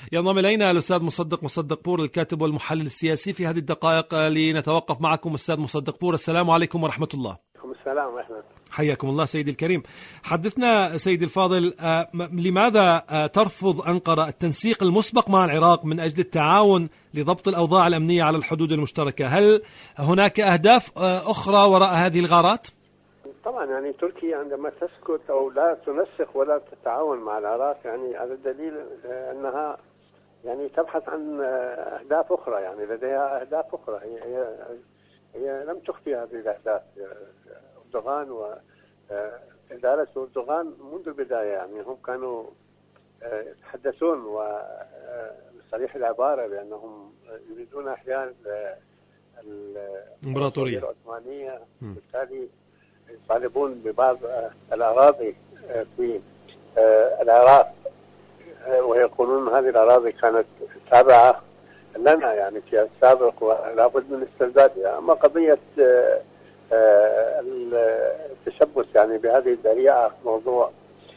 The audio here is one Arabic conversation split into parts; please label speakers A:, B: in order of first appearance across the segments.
A: ينضم إلينا الأستاذ مصدق بور، الكاتب والمحلل السياسي. في هذه الدقائق لنتوقف معكم أستاذ مصدق بور. السلام عليكم ورحمة الله.
B: السلام ورحمة.
A: حياكم الله سيدي الكريم. حدثنا سيدي الفاضل، لماذا ترفض أنقرة التنسيق المسبق مع العراق من أجل التعاون لضبط الأوضاع الأمنية على الحدود المشتركة؟ هل هناك أهداف أخرى وراء هذه الغارات؟
B: طبعا يعني تركيا عندما تسكت أو لا تنسق ولا تتعاون مع العراق يعني هذا دليل أنها يعني تبحث عن أهداف أخرى، يعني لديها أهداف أخرى. هي لم تخفي هذه الأهداف. أردوغان وإدارة أردوغان منذ البداية يعني هم كانوا يتحدثون وبصريح العبارة بأنهم يريدون إحياء
A: الإمبراطورية
B: العثمانية، بالتالي يطالبون ببعض الأراضي في العراق، ويقولون هذه الأراضي كانت تابعة لنا يعني في السابق ولا بد من استردادها. أما قضية التشبث يعني بهذه الذريعة، موضوع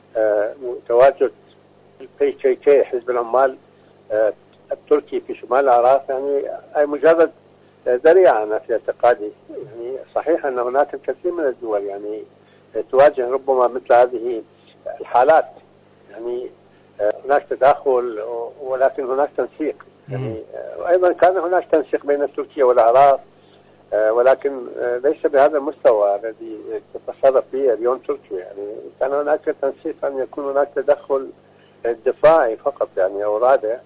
B: تواجد PKK حزب العمال التركي في شمال العراق يعني أي مجرد ذريعة. أنا في اعتقادي يعني صحيح أن هناك الكثير من الدول يعني تواجه ربما مثل هذه الحالات، يعني هناك تداخل ولكن هناك تنسيق يعني، وأيضا كان هناك تنسيق بين تركيا والعراق، ولكن ليس بهذا المستوى الذي تتصرف به اليوم تركيا. يعني كان هناك تنسيق أن يكون هناك تدخل دفاعي فقط يعني أو رادع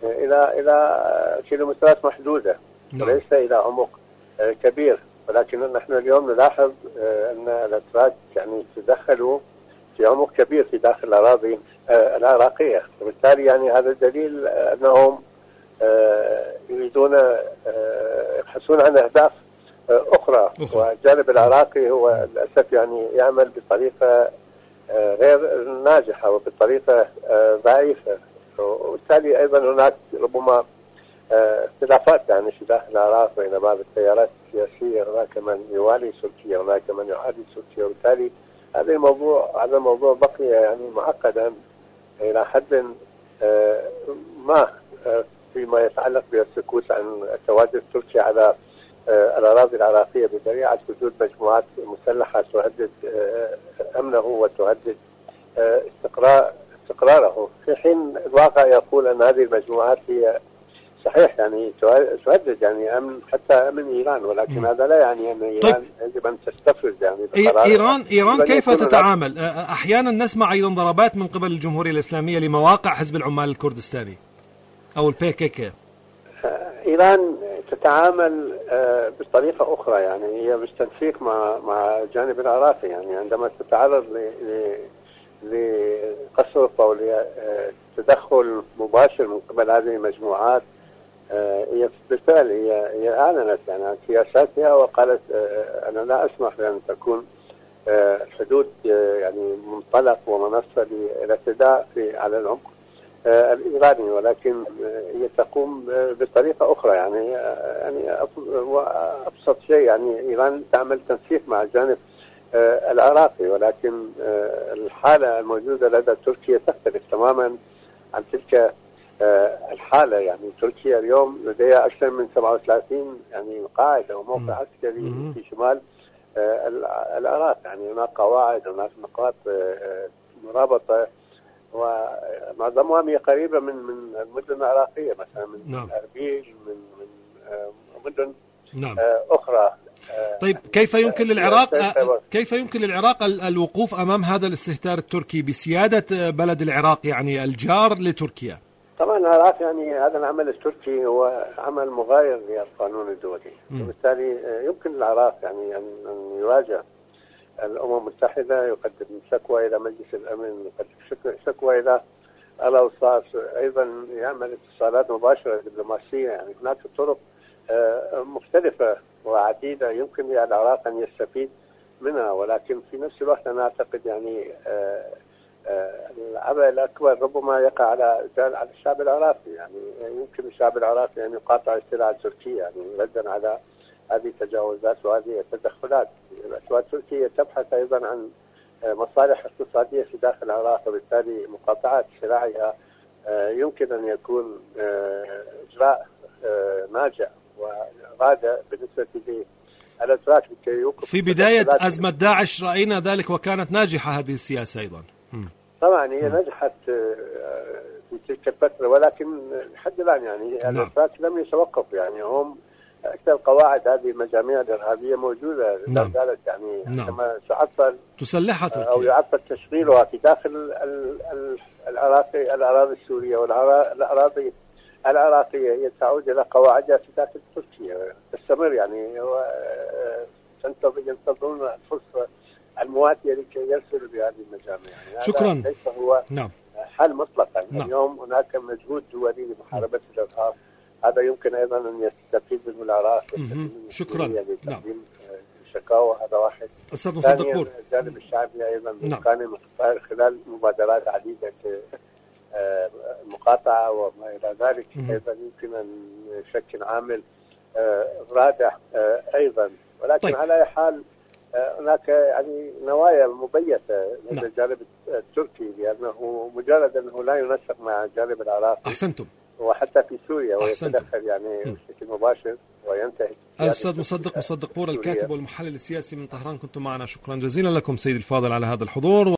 B: إلى كيلومترات محدودة وليس إلى عمق كبير. ولكن نحن اليوم نلاحظ أن الأتراك يعني تدخلوا في عمق كبير في داخل الأراضي العراقية، وبالتالي يعني هذا دليل أنهم يريدون يبحثون عن أهداف أخرى. والجانب العراقي هو للأسف يعني يعمل بطريقة غير ناجحة وبطريقة ضعيفة، وبالتالي أيضا هناك ربما اختلافات يعني في داخل العراق بين بعض التيارات السياسية. هناك من يوالي تركيا، هناك من يعادي تركيا، وبالتالي هذا الموضوع بقي يعني معقدا إلى حد ما فيما يتعلق بالسكوت عن تواجد تركيا على الأراضي العراقية بذريعة وجود مجموعات مسلحة تهدد أمنه وتهدد استقراره، في حين الواقع يقول أن هذه المجموعات هي صحيح يعني تهدد يعني أمن حتى أمن إيران، ولكن هذا لا يعني أن إيران يجب أن تستفرد يعني
A: إيران كيف تتعامل؟ أحيانا نسمع أيضا ضربات من قبل الجمهورية الإسلامية لمواقع حزب العمال الكردستاني أو PKK.
B: إيران تتعامل بطريقة أخرى، يعني هي بالتنسيق مع الجانب العراقي. يعني عندما تتعرض لقصف أو لتدخل مباشر من قبل هذه المجموعات، هي بالفعل هي أعلنت يعني عن سياساتها وقالت أنا لا أسمح بأن تكون الحدود يعني منطلق ومنصة للاعتداء على العمق الإيراني، ولكن هي تقوم بطريقة أخرى. يعني أبسط شيء يعني إيران تعمل تنسيق مع الجانب العراقي، ولكن الحالة الموجودة لدى تركيا تختلف تماما عن تلك الحالة. يعني تركيا اليوم لديها أكثر من 37 يعني قاعدة وموقع عسكري في شمال العراق. يعني هناك قواعد، هناك نقاط مرابطة، ومعظمها هي قريبة من المدن العراقية، مثلا من أربيل، من مدن أخرى.
A: طيب كيف يمكن للعراق الوقوف أمام هذا الاستهتار التركي بسيادة بلد العراق يعني الجار لتركيا؟
B: طبعا العراق يعني هذا العمل التركي هو عمل مغاير للقانون الدولي، وبالتالي يمكن للعراق يعني أن يواجه الأمم المتحدة، يقدم شكوى إلى مجلس الأمن، يقدم شكوى إلى الأوساط، أيضا يعمل اتصالات مباشرة دبلوماسية. يعني هناك طرق مختلفة وعديدة يمكن للعراق أن يستفيد منها، ولكن في نفس الوقت أنا أعتقد يعني العبء الأكبر ربما يقع على الشعب العراقي. يعني يمكن الشعب العراقي أن يقاطع استيلاء تركيا يعني ردا على هذه التجاوزات وهذه التدخلات. الأسواق التركية تبحث أيضا عن مصالح اقتصادية في داخل العراق، وبالتالي مقاطعة شراعها يمكن أن يكون إجراء ناجع وغادة بالنسبة للأتراك لكي يوقف.
A: في بداية أزمة داعش رأينا ذلك وكانت ناجحة هذه السياسة أيضا.
B: طبعا هي نجحت في تلك الفترة، ولكن لحد الآن يعني الأتراك لم يتوقفوا، يعني هم أكثر قواعد هذه المجاميع الإرهابية موجودة لا زالت، يعني كما تعطل
A: تسلحت
B: أو يعطل تشغيلها في داخل الأراضي السورية والأراضي العراقية، هي تعود إلى قواعدها في داخل تركيا تستمر، يعني ينتظرون الفرصة المواتية لكي يرسلوا بهذه المجاميع. يعني
A: شكرا.
B: ليس هو حل مطلقا. اليوم هناك مجهود دولي لمحاربة الإرهاب، هذا يمكن أيضا أن يستفيد منه العراق.
A: شكرا.
B: لتقديم شكاوى، هذا واحد.
A: أستاذ مصدق بور،
B: الجانب الشعبي أيضا كان خلال مبادرات عديدة مقاطعة وما إلى ذلك، أيضا يمكن أن يشكل عامل رادع أيضا، ولكن طيب. على أي حال هناك يعني نوايا مبيتة من الجانب التركي، لأنه مجرد أنه لا ينسق مع الجانب العراقي.
A: أحسنتم.
B: وحتى في سوريا ويتدخل يعني بشكل مباشر وينتهي.
A: الأستاذ مصدق بور، الكاتب والمحلل السياسي من طهران، كنتم معنا. شكرا جزيلا لكم سيد الفاضل على هذا الحضور.